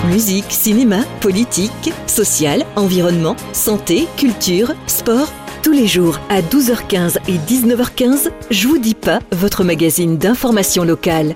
Musique, cinéma, politique, social, environnement, santé, culture, sport. Tous les jours à 12h15 et 19h15, Je vous dis pas, votre magazine d'information locale.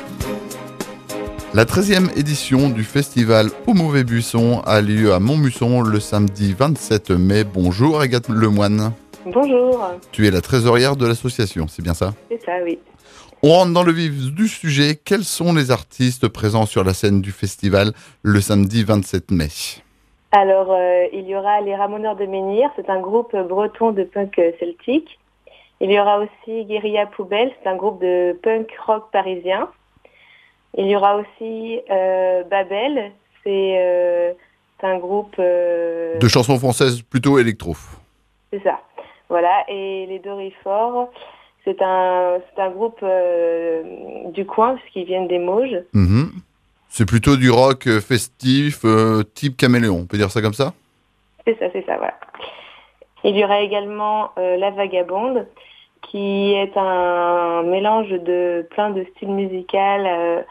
La 13e édition du festival Au Mauvais Buisson a lieu à Montmusson le samedi 27 mai. Bonjour Agathe Lemoine. Bonjour. Tu es la trésorière de l'association, c'est bien ça ? C'est ça, oui. On rentre dans le vif du sujet. Quels sont les artistes présents sur la scène du festival le samedi 27 mai ? Alors, il y aura les Ramoneurs de Menhir, c'est un groupe breton de punk celtique. Il y aura aussi Guérilla Poubelle, c'est un groupe de punk rock parisien. Il y aura aussi Babel, c'est un groupe... de chansons françaises plutôt électro. C'est ça, voilà. Et les Dorifort, c'est un groupe du coin, puisqu'ils viennent des Mauges. C'est plutôt du rock festif, type caméléon, on peut dire ça comme ça ? C'est ça, voilà. Il y aura également La Vagabonde, qui est un mélange de plein de styles musicaux,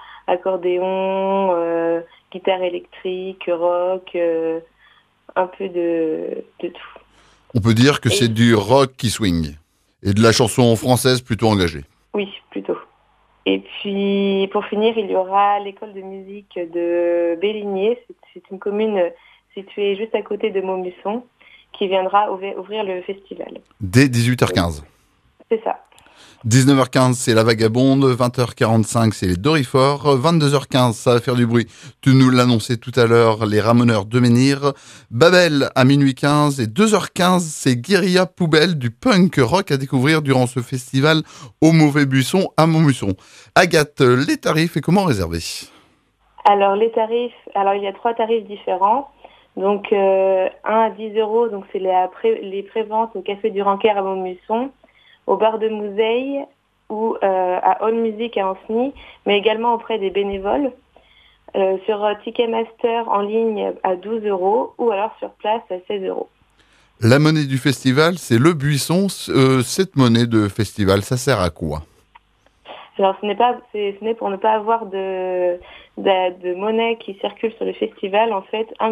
accordéon, guitare électrique, rock, un peu de tout. On peut dire que c'est du rock qui swing, et de la chanson française plutôt engagée. Oui, plutôt. Et puis, pour finir, il y aura l'école de musique de Bélinier. C'est une commune située juste à côté de Montmusson qui viendra ouvrir le festival. Dès 18h15. C'est ça. 19h15, c'est La Vagabonde. 20h45, c'est les Dorifort. 22h15, ça va faire du bruit. Tu nous l'annonçais tout à l'heure, les Ramoneurs de Menhir. Babel à minuit 15 et 2h15, c'est Guérilla Poubelle du punk rock à découvrir durant ce festival Au Mauvais Buisson à Montmusson. Agathe, les tarifs et comment réserver ? Alors, les tarifs, il y a 3 tarifs différents. Donc, un à 10 €, donc c'est les préventes au Café du Ranquer à Montmusson, au bar de Mouzeil ou à All Music à Ancenis, mais également auprès des bénévoles. Sur Ticketmaster en ligne à 12 € ou alors sur place à 16 €. La monnaie du festival, c'est le buisson. Cette monnaie de festival, ça sert à quoi ? Alors ce n'est pour ne pas avoir de monnaie qui circule sur le festival. En fait, 1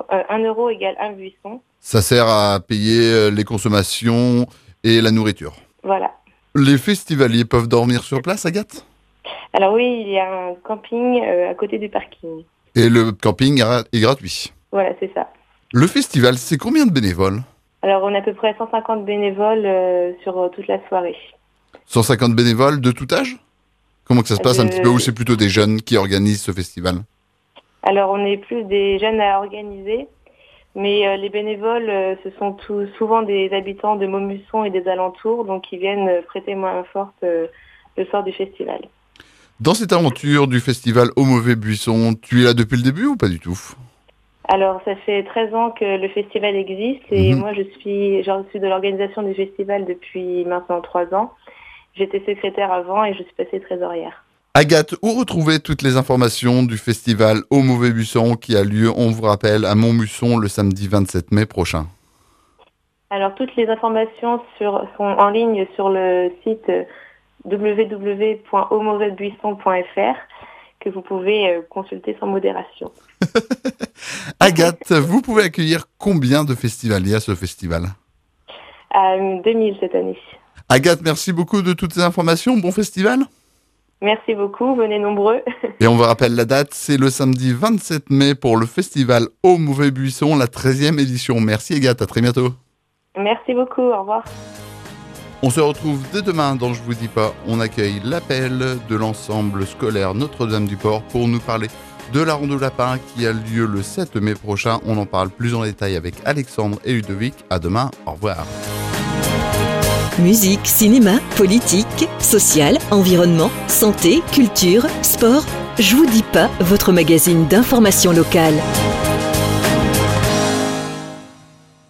€ égale 1 buisson. Ça sert à payer les consommations et la nourriture. Voilà. Les festivaliers peuvent dormir sur place, Agathe ? Alors oui, il y a un camping à côté du parking. Et le camping est gratuit. Voilà, c'est ça. Le festival, c'est combien de bénévoles ? Alors on a à peu près 150 bénévoles sur toute la soirée. 150 bénévoles de tout âge ? Comment que ça se passe un petit peu, ou c'est plutôt des jeunes qui organisent ce festival ? Alors on est plus des jeunes à organiser, mais les bénévoles, ce sont souvent des habitants de Montmusson et des alentours, donc ils viennent prêter main forte le soir du festival. Dans cette aventure du festival Au Mauvais Buisson, tu es là depuis le début ou pas du tout ? Alors ça fait 13 ans que le festival existe et moi je suis de l'organisation du festival depuis maintenant 3 ans. J'étais secrétaire avant et je suis passée trésorière. Agathe, où retrouver toutes les informations du festival Au Mauvais Buisson qui a lieu, on vous rappelle, à Montmusson le samedi 27 mai prochain ? Alors toutes les informations sont en ligne sur le site www.aumauvaisbuisson.fr que vous pouvez consulter sans modération. Agathe, vous pouvez accueillir combien de festivaliers à ce festival ? 2000 cette année. Agathe, merci beaucoup de toutes ces informations. Bon festival. Merci beaucoup, venez nombreux. Et on vous rappelle la date, c'est le samedi 27 mai pour le festival Au Mauvais Buisson, la 13e édition. Merci Agathe, à très bientôt. Merci beaucoup, au revoir. On se retrouve dès demain dans Je vous dis pas. On accueille l'appel de l'ensemble scolaire Notre-Dame-du-Port pour nous parler de la Ronde au Lapin qui a lieu le 7 mai prochain. On en parle plus en détail avec Alexandre et Ludovic. À demain, au revoir. Musique, cinéma, politique, social, environnement, santé, culture, sport. Je vous dis pas, votre magazine d'information locale.